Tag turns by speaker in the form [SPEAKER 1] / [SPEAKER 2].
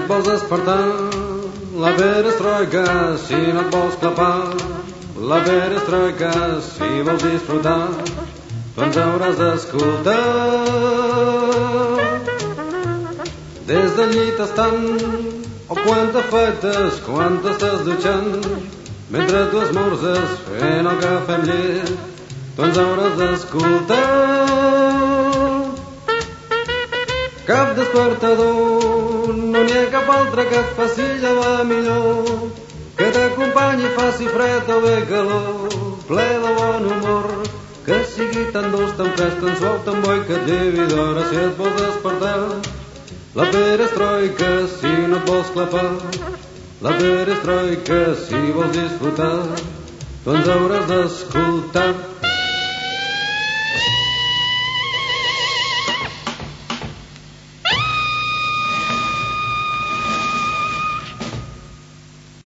[SPEAKER 1] et vols despertar, la perestroika, si no et vols clapar, la perestroika, si vols disfrutar, tu ens hauràs d'escoltar. Des del llit estant, o quan t'afaites, quan t'estàs dutxant, mentre tu esmorzes fent el cafè amb llet, tu ens hauràs d'escoltar. Cap despertador, no n'hi ha cap altre que et faci llevar millor, que t'acompanyi, faci fred o bé calor, ple de bon humor, que sigui tan dolç, tan fresc, tan suau, tan bo i que et llevi d'hora si et vols despertar. La perestroika, si no et vols clapar, la perestroika, si vols disfrutar, tu ens hauràs d'escoltar.